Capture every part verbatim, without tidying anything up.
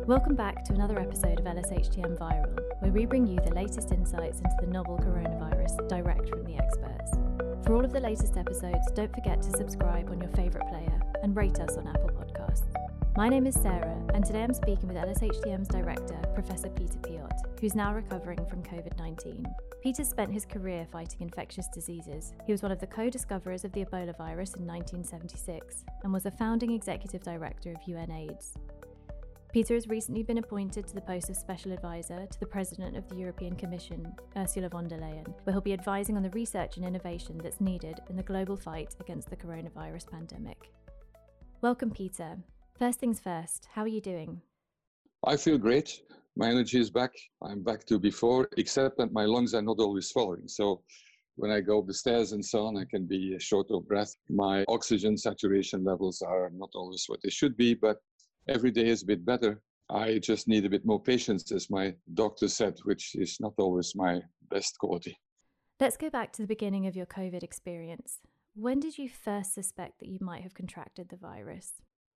Welcome back to another episode of L S H T M Viral, where we bring you the latest insights into the novel coronavirus direct from the experts. For all of the latest episodes, don't forget to subscribe on your favourite player and rate us on Apple Podcasts. My name is Sarah, and today I'm speaking with L S H T M's director, Professor Peter Piot, who's now recovering from covid nineteen. Peter spent his career fighting infectious diseases. He was one of the co-discoverers of the Ebola virus in nineteen seventy-six and was a founding executive director of U N AIDS. Peter has recently been appointed to the post of Special Advisor to the President of the European Commission, Ursula von der Leyen, where he'll be advising on the research and innovation that's needed in the global fight against the coronavirus pandemic. Welcome, Peter. First things first, how are you doing? I feel great. My energy is back. I'm back to before, except that my lungs are not always swallowing. So when I go up the stairs and so on, I can be short of breath. My oxygen saturation levels are not always what they should be, but every day is a bit better. I just need a bit more patience, as my doctor said, which is not always my best quality. Let's go back to the beginning of your COVID experience. When did you first suspect that you might have contracted the virus?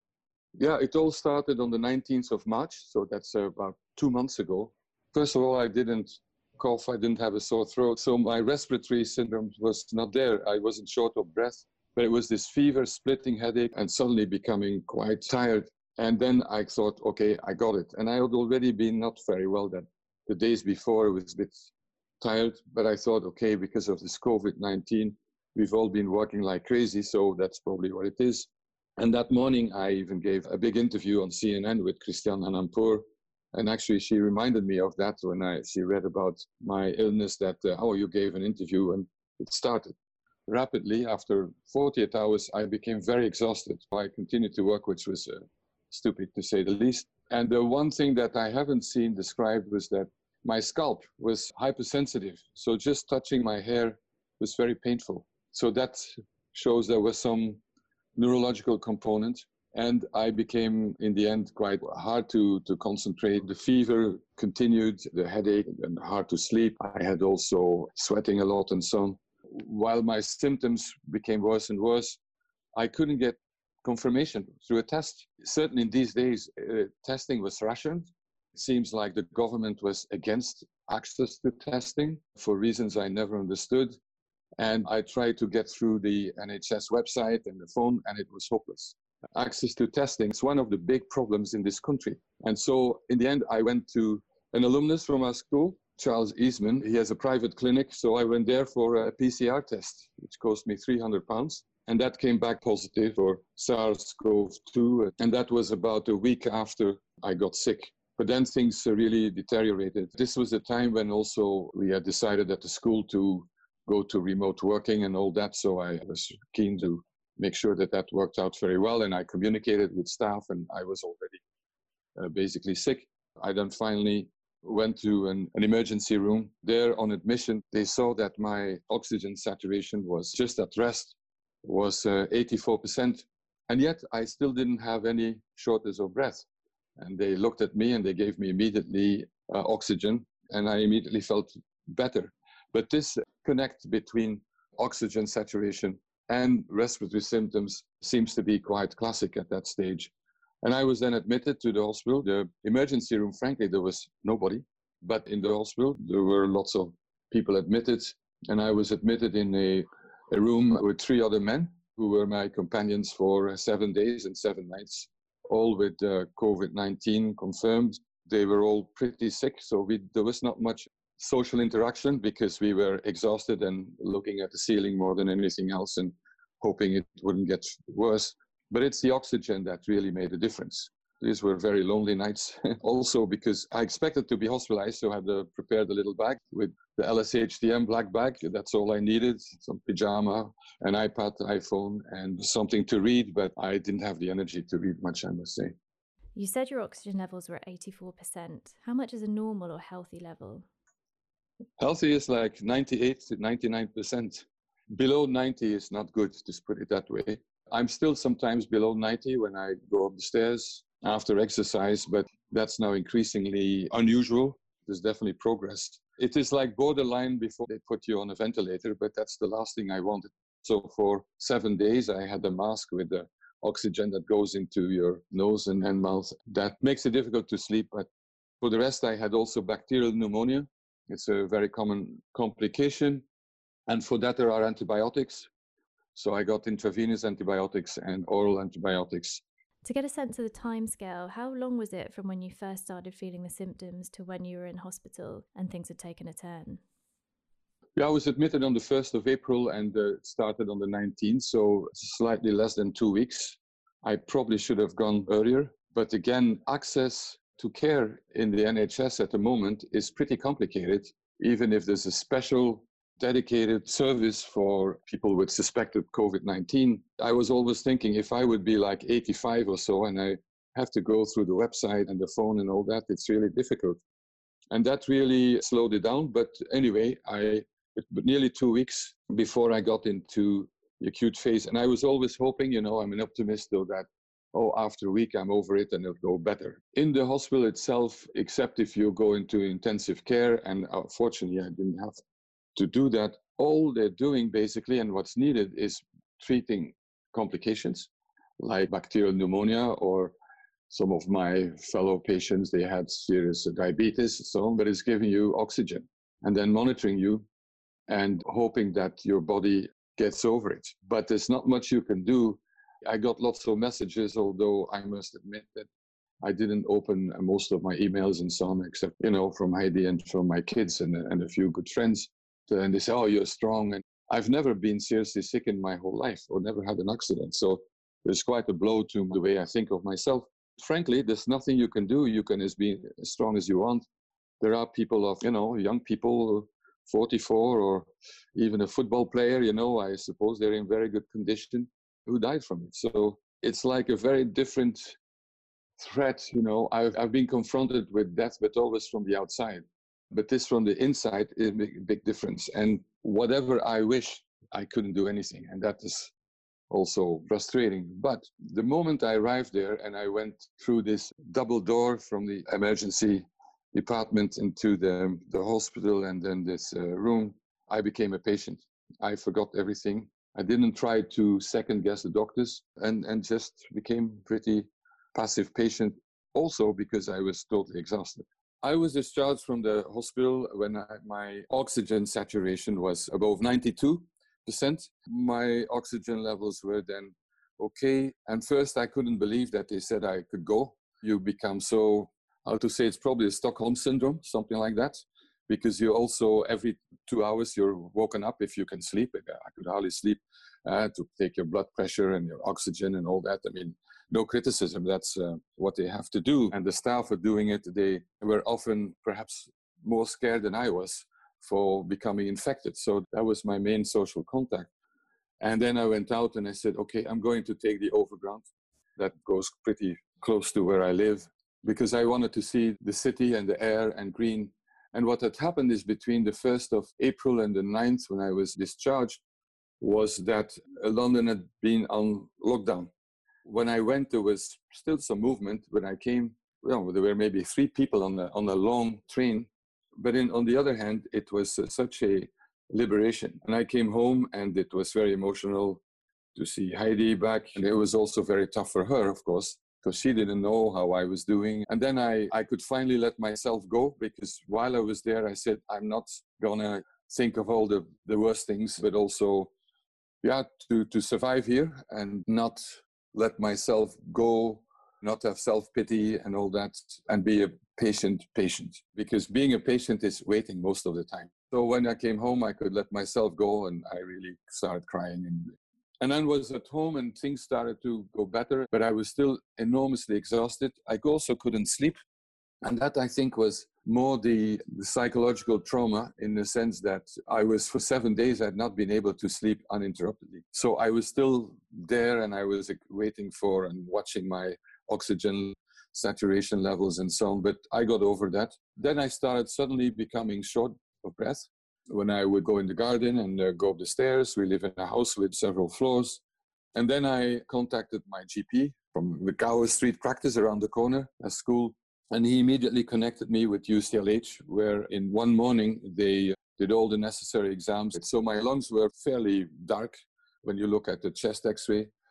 Yeah, it all started on the nineteenth of March, so that's uh, about two months ago. First of all, I didn't cough, I didn't have a sore throat, so my respiratory syndrome was not there. I wasn't short of breath, but it was this fever, splitting headache, and suddenly becoming quite tired. And then I thought, okay, I got it. And I had already been not very well that the days before. I was a bit tired, but I thought, okay, because of this covid nineteen, we've all been working like crazy, so that's probably what it is. And that morning, I even gave a big interview on C N N with Christiane Amanpour. And actually, she reminded me of that when I she read about my illness, that, uh, oh, you gave an interview, and it started. Rapidly, after forty-eight hours, I became very exhausted. I continued to work, which was uh, stupid to say the least. And the one thing that I haven't seen described was that my scalp was hypersensitive. So just touching my hair was very painful. So that shows there was some neurological component. And I became, in the end, quite hard to, to concentrate. The fever continued, the headache, and hard to sleep. I had also sweating a lot and so on. While my symptoms became worse and worse, I couldn't get confirmation through a test. Certainly in these days, uh, testing was rationed. It seems like the government was against access to testing for reasons I never understood. And I tried to get through the N H S website and the phone, and it was hopeless. Access to testing is one of the big problems in this country. And so in the end, I went to an alumnus from our school, Charles Eastman. He has a private clinic, so I went there for a P C R test, which cost me three hundred pounds. And that came back positive for SARS-CoV two. And that was about a week after I got sick. But then things really deteriorated. This was the time when also we had decided at the school to go to remote working and all that. So I was keen to make sure that that worked out very well. And I communicated with staff, and I was already uh, basically sick. I then finally went to an, an emergency room. There on admission, they saw that my oxygen saturation was just at rest, was uh, eighty-four percent. And yet I still didn't have any shortness of breath. And they looked at me and they gave me immediately uh, oxygen, and I immediately felt better. But this connect between oxygen saturation and respiratory symptoms seems to be quite classic at that stage. And I was then admitted to the hospital. The emergency room, frankly, there was nobody. But in the hospital, there were lots of people admitted. And I was admitted in a, a room with three other men who were my companions for seven days and seven nights, all with uh, covid nineteen confirmed. They were all pretty sick, so we, there was not much social interaction because we were exhausted and looking at the ceiling more than anything else and hoping it wouldn't get worse. But it's the oxygen that really made a difference. These were very lonely nights. Also because I expected to be hospitalized, so I had uh, prepared a little bag with the L S H T M black bag. That's all I needed, some pajama, an iPad, iPhone, and something to read, but I didn't have the energy to read much, I must say. You said your oxygen levels were at eighty-four percent. How much is a normal or healthy level? Healthy is like ninety-eight to ninety-nine percent. Below ninety is not good, just put it that way. I'm still sometimes below ninety when I go up the stairs after exercise, but that's now increasingly unusual. There's definitely progress. It is like borderline before they put you on a ventilator, but that's the last thing I wanted. So for seven days, I had a mask with a oxygen that goes into your nose and, and mouth. That makes it difficult to sleep. But for the rest, I had also bacterial pneumonia. It's a very common complication. And for that, there are antibiotics. So I got intravenous antibiotics and oral antibiotics. To get a sense of the timescale, how long was it from when you first started feeling the symptoms to when you were in hospital and things had taken a turn? Yeah, I was admitted on the first of April and uh, started on the nineteenth, so slightly less than two weeks. I probably should have gone earlier. But again, access to care in the N H S at the moment is pretty complicated, even if there's a special dedicated service for people with suspected COVID nineteen. I was always thinking if I would be like eighty-five or so and I have to go through the website and the phone and all that, it's really difficult. And that really slowed it down. But anyway, I it, nearly two weeks before I got into the acute phase. And I was always hoping, you know, I'm an optimist though, that, oh, after a week, I'm over it and it'll go better. In the hospital itself, except if you go into intensive care, and unfortunately, I didn't have to do that. All they're doing basically, and what's needed, is treating complications like bacterial pneumonia, or some of my fellow patients, they had serious diabetes and so on, but it's giving you oxygen and then monitoring you and hoping that your body gets over it. But there's not much you can do. I got lots of messages, although I must admit that I didn't open most of my emails and so on, except, you know, from Heidi and from my kids and, and a few good friends. And they say, oh, you're strong. And I've never been seriously sick in my whole life or never had an accident. So there's quite a blow to the way I think of myself. Frankly, there's nothing you can do. You can as be as strong as you want. There are people of, you know, young people, forty-four, or even a football player, you know, I suppose they're in very good condition, who died from it. So it's like a very different threat, you know. I've, I've been confronted with death, but always from the outside. But this from the inside is a big, big difference. And whatever I wish, I couldn't do anything. And that is also frustrating. But the moment I arrived there and I went through this double door from the emergency department into the, the hospital and then this uh, room, I became a patient. I forgot everything. I didn't try to second guess the doctors and, and just became pretty passive patient, also because I was totally exhausted. I was discharged from the hospital when I, my oxygen saturation was above ninety-two percent. My oxygen levels were then okay. And first I couldn't believe that they said I could go. You become so, how to say, it's probably a Stockholm syndrome, something like that. Because you also, every two hours, you're woken up if you can sleep. I could hardly sleep uh, to take your blood pressure and your oxygen and all that. I mean, no criticism, that's uh, what they have to do. And the staff are doing it. They were often perhaps more scared than I was for becoming infected. So that was my main social contact. And then I went out and I said, okay, I'm going to take the overground. That goes pretty close to where I live, because I wanted to see the city and the air and green. And what had happened is between the first of April and the ninth, when I was discharged, was that London had been on lockdown. When I went, there was still some movement. When I came, well, there were maybe three people on, the, on a long train. But in, on the other hand, it was uh, such a liberation. And I came home and it was very emotional to see Heidi back. And it was also very tough for her, of course, because she didn't know how I was doing. And then I, I could finally let myself go, because while I was there, I said, I'm not gonna think of all the, the worst things, but also, yeah, to, to survive here and not let myself go, not have self-pity and all that, and be a patient patient. Because being a patient is waiting most of the time. So when I came home, I could let myself go, and I really started crying. And And then was at home and things started to go better, but I was still enormously exhausted. I also couldn't sleep. And that, I think, was more the, the psychological trauma, in the sense that I was, for seven days, I had not been able to sleep uninterruptedly. So I was still there and I was waiting for and watching my oxygen saturation levels and so on, but I got over that. Then I started suddenly becoming short of breath. When I would go in the garden and uh, go up the stairs, we live in a house with several floors. And then I contacted my G P from the Gower Street practice around the corner, a school. And he immediately connected me with U C L H, where in one morning they did all the necessary exams. So my lungs were fairly dark when you look at the chest x-ray.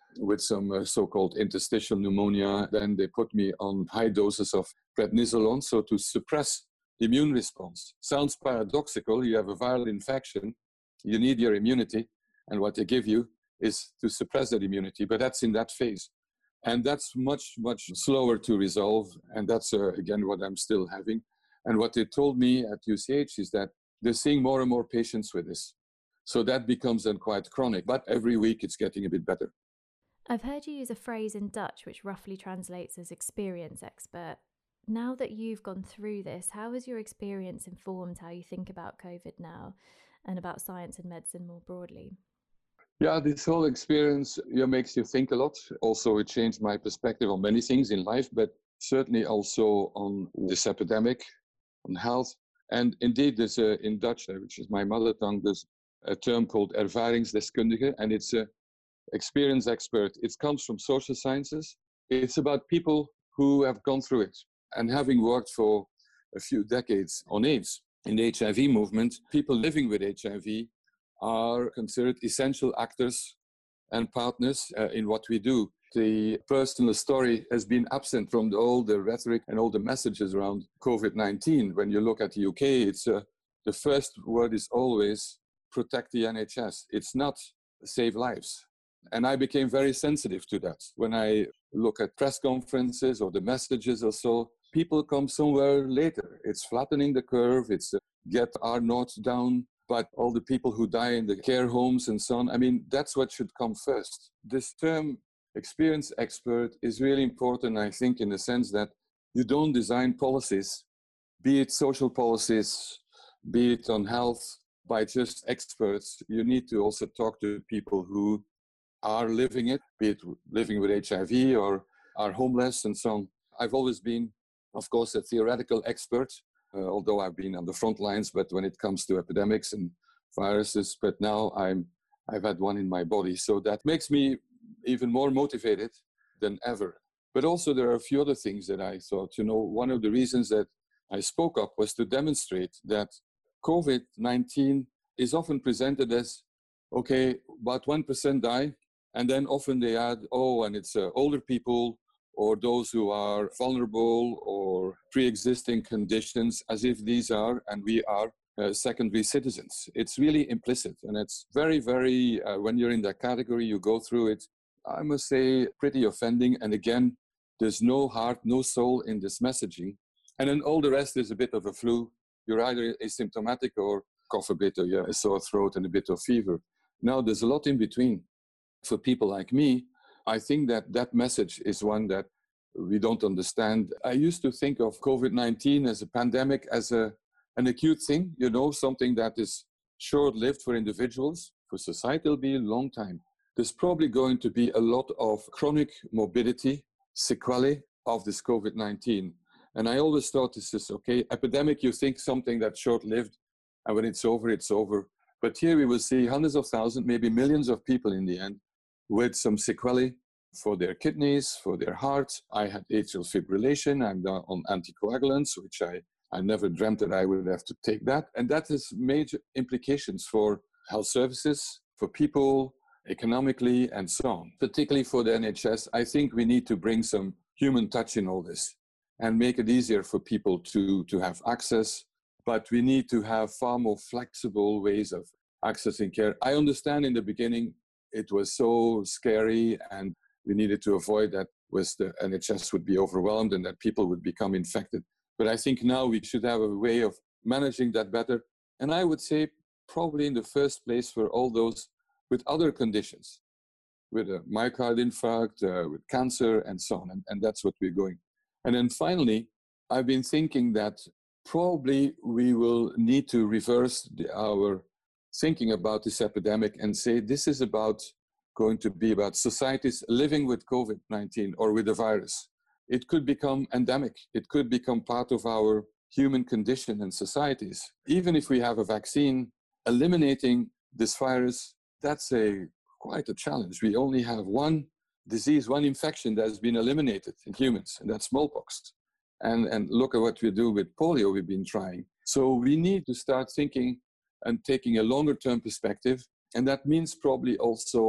with some uh, so-called interstitial pneumonia. Then they put me on high doses of prednisolone, so to suppress the immune response. Sounds paradoxical. You have a viral infection, you need your immunity, and what they give you is to suppress that immunity, but that's in that phase. And that's much, much slower to resolve, and that's, uh, again, what I'm still having. And what they told me at U C H is that they're seeing more and more patients with this. So that becomes then quite chronic, but every week it's getting a bit better. I've heard you use a phrase in Dutch which roughly translates as experience expert. Now that you've gone through this, how has your experience informed how you think about COVID now and about science and medicine more broadly? Yeah, this whole experience yeah, makes you think a lot. Also, it changed my perspective on many things in life, but certainly also on this epidemic, on health. And indeed, there's a, in Dutch, which is my mother tongue, there's a term called ervaringsdeskundige, and it's a experience expert. It comes from social sciences. It's about people who have gone through it. And having worked for a few decades on AIDS in the H I V movement, people living with H I V are considered essential actors and partners uh, in what we do. The personal story has been absent from the, all the rhetoric and all the messages around COVID nineteen. When you look at the U K, it's uh, the first word is always protect the N H S. It's not save lives. And I became very sensitive to that. When I look at press conferences or the messages or so, people come somewhere later. It's flattening the curve, it's uh, get R naught down, but all the people who die in the care homes and so on, I mean, that's what should come first. This term experience expert is really important, I think, in the sense that you don't design policies, be it social policies, be it on health, by just experts. You need to also talk to people who are living it, be it living with H I V or are homeless and so on. I've always been, of course, a theoretical expert, uh, although I've been on the front lines, but when it comes to epidemics and viruses, but now I'm, I've had one in my body. So that makes me even more motivated than ever. But also there are a few other things that I thought, you know, one of the reasons that I spoke up was to demonstrate that COVID nineteen is often presented as, okay, about one percent die, and then often they add, oh, and it's uh, older people or those who are vulnerable or pre-existing conditions, as if these are, and we are, uh, secondary citizens. It's really implicit, and it's very, very, uh, when you're in that category, you go through it, I must say, pretty offending. And again, there's no heart, no soul in this messaging. And then all the rest is a bit of a flu. You're either asymptomatic or cough a bit, or you have a sore throat and a bit of fever. Now, there's a lot in between. For people like me, I think that that message is one that we don't understand. I used to think of COVID nineteen as a pandemic, as a, an acute thing, you know, something that is short-lived for individuals. For society, it'll be a long time. There's probably going to be a lot of chronic morbidity, sequelae of this COVID nineteen. And I always thought this is, okay, epidemic, you think something that's short-lived, and when it's over, it's over. But here we will see hundreds of thousands, maybe millions of people in the end, with some sequelae for their kidneys, for their hearts. I had atrial fibrillation. I'm on anticoagulants, which I, I never dreamt that I would have to take that. And that has major implications for health services, for people, economically, and so on. Particularly for the N H S, I think we need to bring some human touch in all this and make it easier for people to, to have access. But we need to have far more flexible ways of accessing care. I understand in the beginning, it was so scary and we needed to avoid that with the N H S would be overwhelmed and that people would become infected. But I think now we should have a way of managing that better. And I would say probably in the first place for all those with other conditions, with a myocardial infarct, uh, with cancer and so on. And, and that's what we're going. And then finally, I've been thinking that probably we will need to reverse the, our thinking about this epidemic and say this is about going to be about societies living with COVID nineteen or with the virus. It could become endemic. It could become part of our human condition and societies. Even if we have a vaccine, eliminating this virus, that's a quite a challenge. We only have one disease, one infection that has been eliminated in humans, and that's smallpox. And, and look at what we do with polio we've been trying. So we need to start thinking and taking a longer term perspective. And that means probably also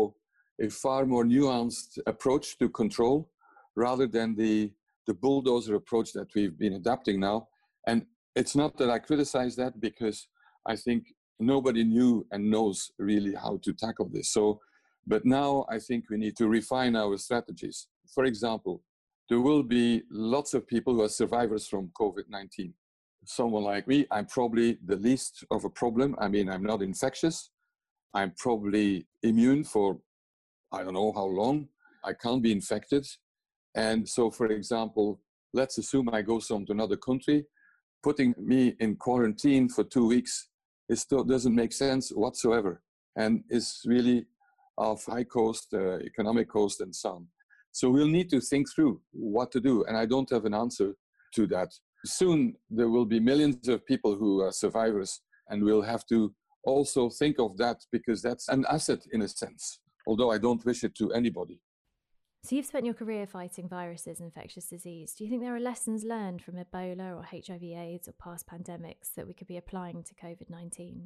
a far more nuanced approach to control rather than the, the bulldozer approach that we've been adapting now. And it's not that I criticize that, because I think nobody knew and knows really how to tackle this. So, but now I think we need to refine our strategies. For example, there will be lots of people who are survivors from COVID nineteen. Someone like me, I'm probably the least of a problem. I mean, I'm not infectious. I'm probably immune for, I don't know how long. I can't be infected. And so, for example, let's assume I go some to another country. Putting me in quarantine for two weeks, it still doesn't make sense whatsoever, and is really of high cost, uh, economic cost, and so on. So we'll need to think through what to do, and I don't have an answer to that. Soon there will be millions of people who are survivors, and we'll have to also think of that, because that's an asset in a sense, although I don't wish it to anybody. So you've spent your career fighting viruses and infectious disease. Do you think there are lessons learned from Ebola or H I V AIDS or past pandemics that we could be applying to COVID nineteen?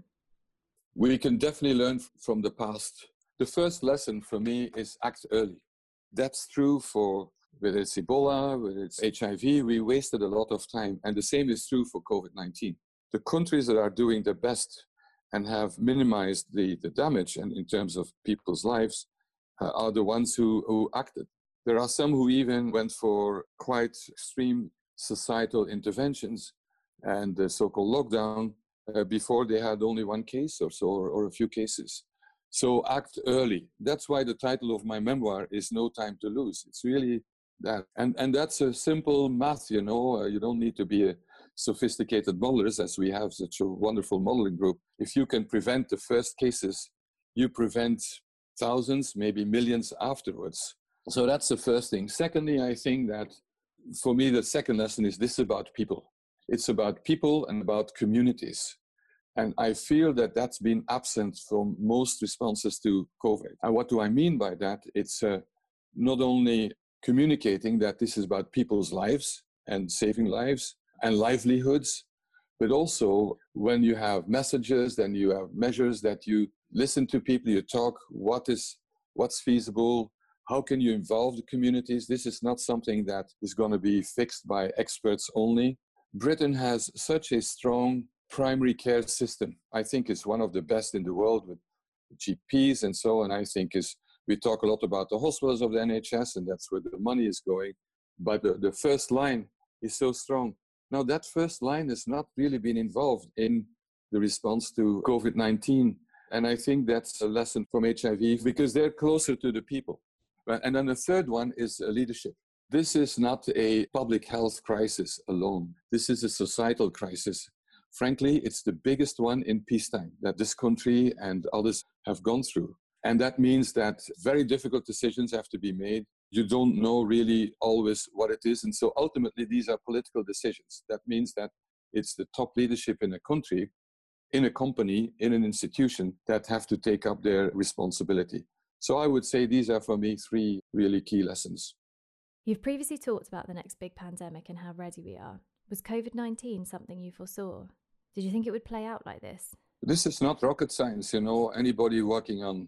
We can definitely learn from the past. The first lesson for me is act early. That's true for whether it's Ebola, whether it's H I V, we wasted a lot of time. And the same is true for COVID nineteen. The countries that are doing their best and have minimized the, the damage and in terms of people's lives uh, are the ones who, who acted. There are some who even went for quite extreme societal interventions and the so-called lockdown uh, before they had only one case or so, or, or a few cases. So act early. That's why the title of my memoir is No Time to Lose. It's really that. And, and that's a simple math, you know. Uh, you don't need to be a sophisticated modelers, as we have such a wonderful modeling group. If you can prevent the first cases, you prevent thousands, maybe millions afterwards. So that's the first thing. Secondly, I think that for me, the second lesson is this about people. It's about people and about communities. And I feel that that's been absent from most responses to COVID. And what do I mean by that? It's uh, not only communicating that this is about people's lives and saving lives and livelihoods, but also when you have messages, then you have measures that you listen to people, you talk, what is, what's feasible, how can you involve the communities? This is not something that is going to be fixed by experts only. Britain has such a strong primary care system. I think it's one of the best in the world with G Ps and so on. I think is we talk a lot about the hospitals of the N H S, and that's where the money is going. But the, the first line is so strong. Now, that first line has not really been involved in the response to COVID nineteen. And I think that's a lesson from H I V, because they're closer to the people. And then the third one is leadership. This is not a public health crisis alone. This is a societal crisis. Frankly, it's the biggest one in peacetime that this country and others have gone through. And that means that very difficult decisions have to be made. You don't know really always what it is. And so ultimately, these are political decisions. That means that it's the top leadership in a country, in a company, in an institution that have to take up their responsibility. So I would say these are, for me, three really key lessons. You've previously talked about the next big pandemic and how ready we are. Was COVID nineteen something you foresaw? Did you think it would play out like this? This is not rocket science, you know. Anybody working on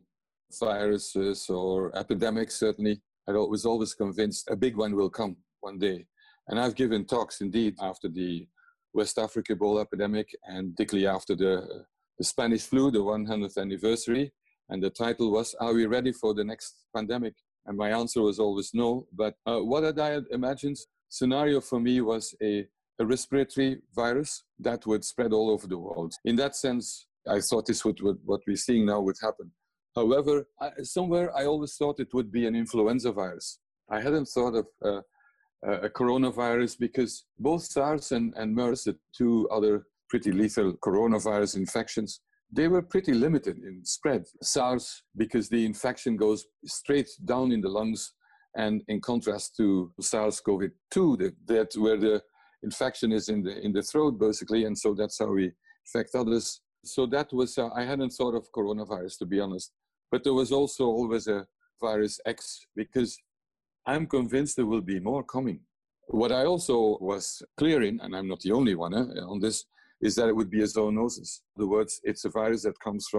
viruses or epidemics, certainly, I was always convinced a big one will come one day. And I've given talks, indeed, after the West Africa Ebola epidemic, and particularly after the, the Spanish flu, the one hundredth anniversary. And the title was, Are we ready for the next pandemic? And my answer was always no. But uh, what I had imagined scenario for me was a, a respiratory virus that would spread all over the world. In that sense, I thought this would, would what we're seeing now would happen. However, I, somewhere I always thought it would be an influenza virus. I hadn't thought of uh, a coronavirus, because both SARS and, and MERS, the two other pretty lethal coronavirus infections, they were pretty limited in spread. SARS, because the infection goes straight down in the lungs, and in contrast to SARS-CoV two, that, that where the infection is in the in the throat, basically, and so that's how we infect others. So that was, uh, I hadn't thought of coronavirus, to be honest. But there was also always a virus X, because I'm convinced there will be more coming. What I also was clear in, and I'm not the only one eh, on this, is that it would be a zoonosis. In other words, it's a virus that comes from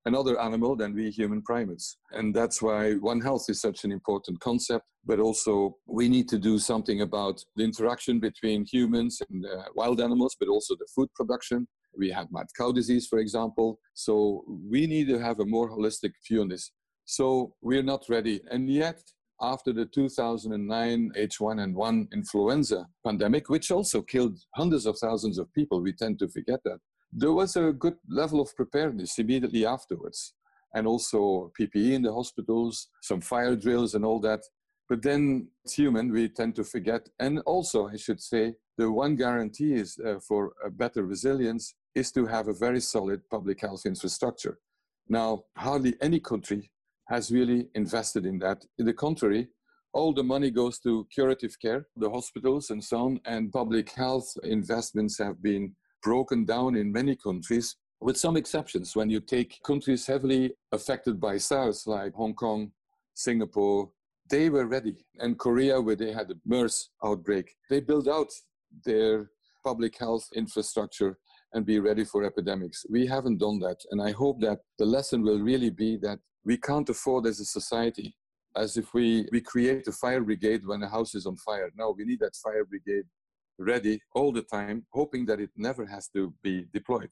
another animal than we human primates. And that's why One Health is such an important concept, but also we need to do something about the interaction between humans and uh, wild animals, but also the food production. We have mad cow disease, for example. So we need to have a more holistic view on this. So we're not ready. And yet, after the two thousand nine H one N one influenza pandemic, which also killed hundreds of thousands of people, we tend to forget that, there was a good level of preparedness immediately afterwards. And also P P E in the hospitals, some fire drills and all that. But then it's human, we tend to forget. And also, I should say, the one guarantee is uh, for a better resilience is to have a very solid public health infrastructure. Now, hardly any country has really invested in that. In the contrary, all the money goes to curative care, the hospitals and so on, and public health investments have been broken down in many countries, with some exceptions. When you take countries heavily affected by SARS, like Hong Kong, Singapore, they were ready. And Korea, where they had the MERS outbreak, they built out their public health infrastructure and be ready for epidemics. We haven't done that. And I hope that the lesson will really be that we can't afford as a society, as if we, we create a fire brigade when a house is on fire. No, we need that fire brigade ready all the time, hoping that it never has to be deployed.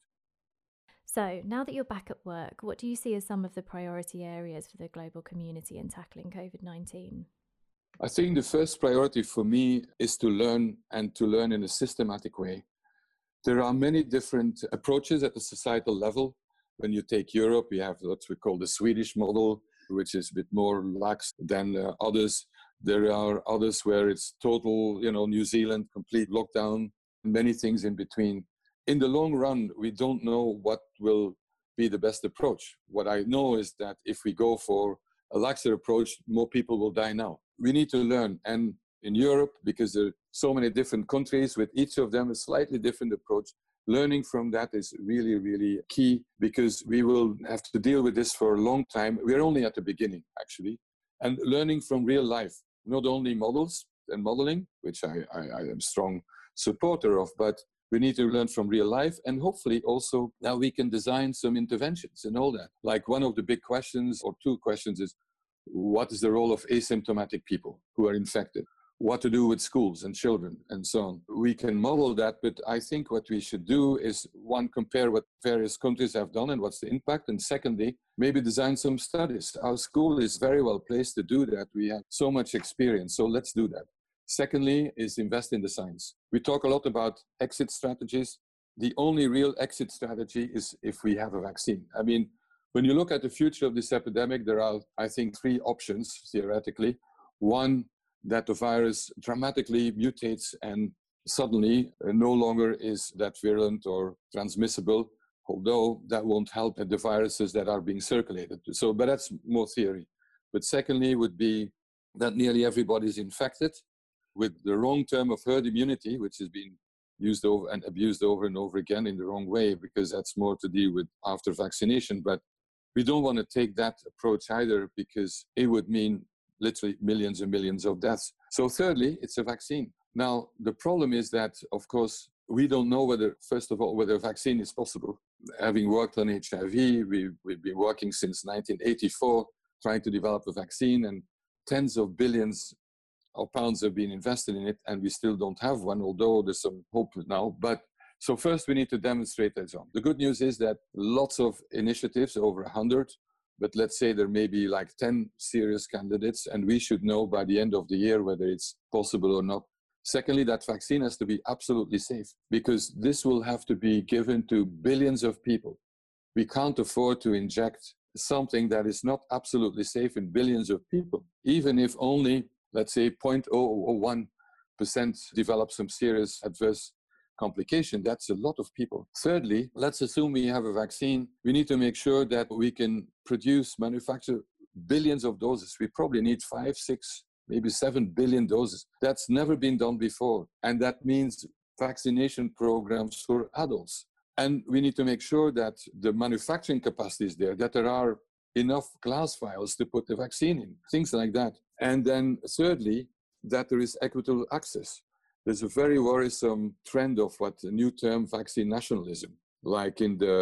So now that you're back at work, what do you see as some of the priority areas for the global community in tackling COVID nineteen? I think the first priority for me is to learn, and to learn in a systematic way. There are many different approaches at the societal level. When you take Europe, we have what we call the Swedish model, which is a bit more lax than uh, others. There are others where it's total, you know, New Zealand, complete lockdown, many things in between. In the long run, we don't know what will be the best approach. What I know is that if we go for a laxer approach, more people will die now. We need to learn. And in Europe, because there are so many different countries with each of them a slightly different approach, learning from that is really, really key, because we will have to deal with this for a long time. We're only at the beginning, actually. And learning from real life, not only models and modeling, which I, I, I am a strong supporter of, but we need to learn from real life. And hopefully also now we can design some interventions and all that. Like one of the big questions, or two questions, is what is the role of asymptomatic people who are infected? What to do with schools and children and so on. We can model that, but I think what we should do is, one, compare what various countries have done and what's the impact, and secondly, maybe design some studies. Our school is very well placed to do that. We have so much experience, so let's do that. Secondly is invest in the science. We talk a lot about exit strategies. The only real exit strategy is if we have a vaccine. I mean, when you look at the future of this epidemic, there are, I think, three options, theoretically. One, that the virus dramatically mutates and suddenly uh, no longer is that virulent or transmissible, although that won't help the viruses that are being circulated. So, but that's more theory. But secondly would be that nearly everybody is infected with the wrong term of herd immunity, which has been used over and abused over and over again in the wrong way, because that's more to deal with after vaccination. But we don't want to take that approach either, because it would mean literally millions and millions of deaths. So thirdly, it's a vaccine. Now, the problem is that, of course, we don't know whether, first of all, whether a vaccine is possible. Having worked on H I V, we, we've been working since nineteen eighty-four, trying to develop a vaccine, and tens of billions of pounds have been invested in it, and we still don't have one, although there's some hope now. But so first we need to demonstrate that. The good news is that lots of initiatives, over one hundred, but let's say there may be like ten serious candidates, and we should know by the end of the year whether it's possible or not. Secondly, that vaccine has to be absolutely safe, because this will have to be given to billions of people. We can't afford to inject something that is not absolutely safe in billions of people, even if only, let's say, zero point zero zero one percent develop some serious adverse complication. That's a lot of people. Thirdly, let's assume we have a vaccine. We need to make sure that we can produce, manufacture billions of doses. We probably need five, six, maybe seven billion doses. That's never been done before. And that means vaccination programs for adults. And we need to make sure that the manufacturing capacity is there, that there are enough glass vials to put the vaccine in, things like that. And then thirdly, that there is equitable access. There's a very worrisome trend of what a new term, vaccine nationalism. Like in the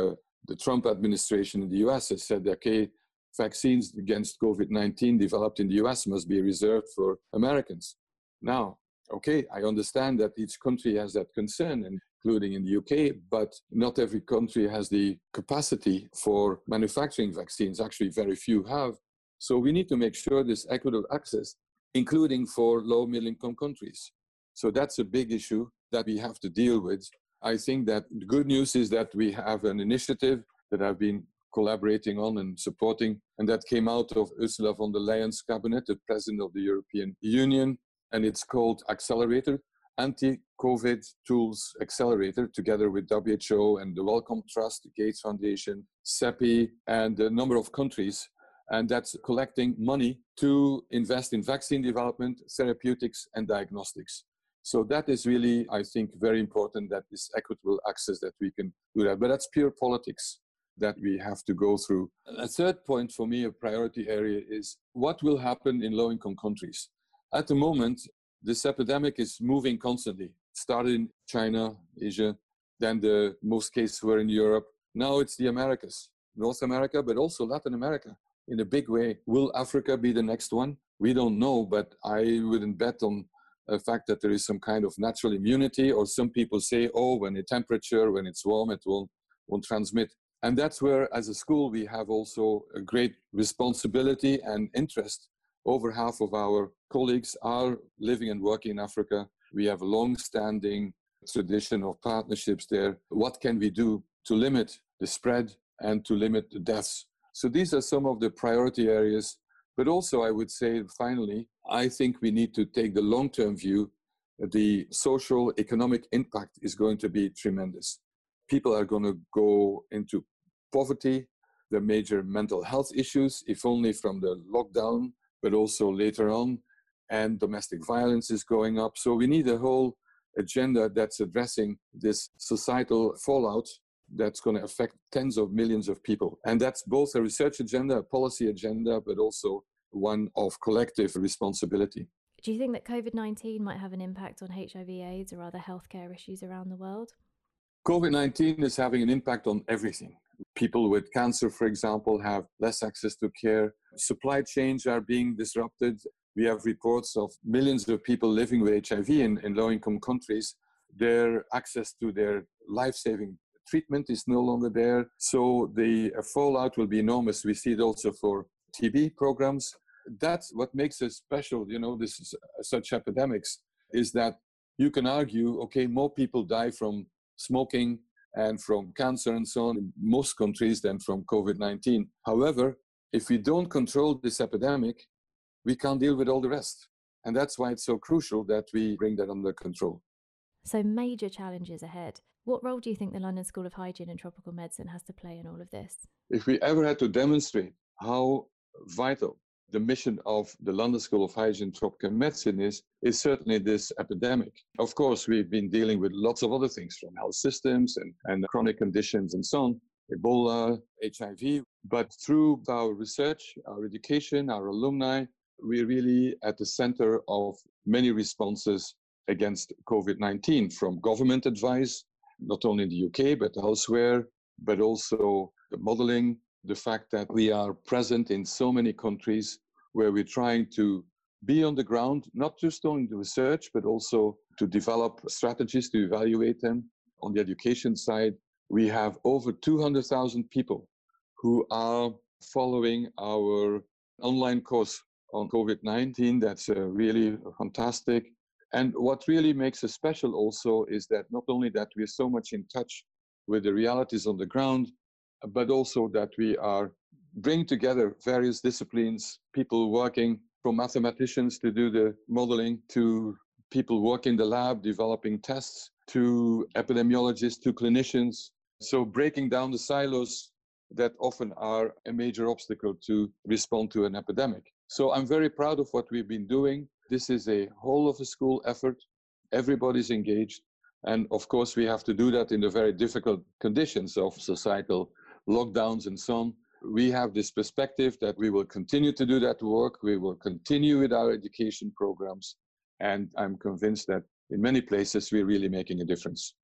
the Trump administration in the U S has said, okay, vaccines against COVID nineteen developed in the U S must be reserved for Americans. Now, okay, I understand that each country has that concern, including in the U K, but not every country has the capacity for manufacturing vaccines. Actually, very few have. So we need to make sure there's equitable access, including for low middle income countries. So that's a big issue that we have to deal with. I think that the good news is that we have an initiative that I've been collaborating on and supporting, and that came out of Ursula von der Leyen's cabinet, the President of the European Union, and it's called Accelerator, Anti-COVID Tools Accelerator, together with W H O and the Wellcome Trust, the Gates Foundation, CEPI, and a number of countries. And that's collecting money to invest in vaccine development, therapeutics, and diagnostics. So that is really, I think, very important, that this equitable access, that we can do that. But that's pure politics that we have to go through. A third point for me, a priority area, is what will happen in low-income countries. At the moment, this epidemic is moving constantly. It started in China, Asia, then the most cases were in Europe. Now it's the Americas, North America, but also Latin America in a big way. Will Africa be the next one? We don't know, but I wouldn't bet on the fact that there is some kind of natural immunity, or some people say, oh, when the temperature, when it's warm, it won't, won't transmit. And that's where, as a school, we have also a great responsibility and interest. Over half of our colleagues are living and working in Africa. We have a long-standing tradition of partnerships there. What can we do to limit the spread and to limit the deaths? So these are some of the priority areas. But also, I would say, finally, I think we need to take the long-term view. The social, economic impact is going to be tremendous. People are going to go into poverty, the major mental health issues, if only from the lockdown, but also later on, and domestic violence is going up. So we need a whole agenda that's addressing this societal fallout that's going to affect tens of millions of people. And that's both a research agenda, a policy agenda, but also one of collective responsibility. Do you think that COVID nineteen might have an impact on H I V AIDS or other healthcare issues around the world? COVID nineteen is having an impact on everything. People with cancer, for example, have less access to care. Supply chains are being disrupted. We have reports of millions of people living with H I V in, in low-income countries. Their access to their life-saving treatment is no longer there. So the fallout will be enormous. We see it also for T B programs. That's what makes us special, you know, this is such epidemics, is that you can argue, okay, more people die from smoking and from cancer and so on in most countries than from COVID nineteen. However, if we don't control this epidemic, we can't deal with all the rest. And that's why it's so crucial that we bring that under control. So major challenges ahead. What role do you think the London School of Hygiene and Tropical Medicine has to play in all of this? If we ever had to demonstrate how vital the mission of the London School of Hygiene and Tropical Medicine is, is certainly this epidemic. Of course, we've been dealing with lots of other things, from health systems and, and chronic conditions and so on, Ebola, H I V. But through our research, our education, our alumni, we're really at the center of many responses against COVID nineteen, from government advice, not only in the U K, but elsewhere, but also the modeling, the fact that we are present in so many countries where we're trying to be on the ground, not just doing the research, but also to develop strategies to evaluate them. On the education side, we have over two hundred thousand people who are following our online course on COVID nineteen. That's uh, really fantastic. And what really makes us special also is that not only that we're so much in touch with the realities on the ground, but also that we are bringing together various disciplines, people working from mathematicians to do the modeling, to people working in the lab developing tests, to epidemiologists, to clinicians. So breaking down the silos that often are a major obstacle to respond to an epidemic. So I'm very proud of what we've been doing. This is a whole of a school effort. Everybody's engaged. And of course, we have to do that in the very difficult conditions of societal lockdowns and so on. We have this perspective that we will continue to do that work. We will continue with our education programs. And I'm convinced that in many places, we're really making a difference.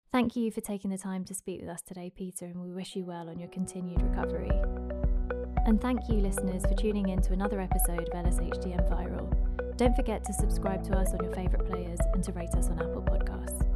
Thank you for taking the time to speak with us today, Peter, and we wish you well on your continued recovery. And thank you, listeners, for tuning in to another episode of L S H T M Viral. Don't forget to subscribe to us on your favourite players and to rate us on Apple Podcasts.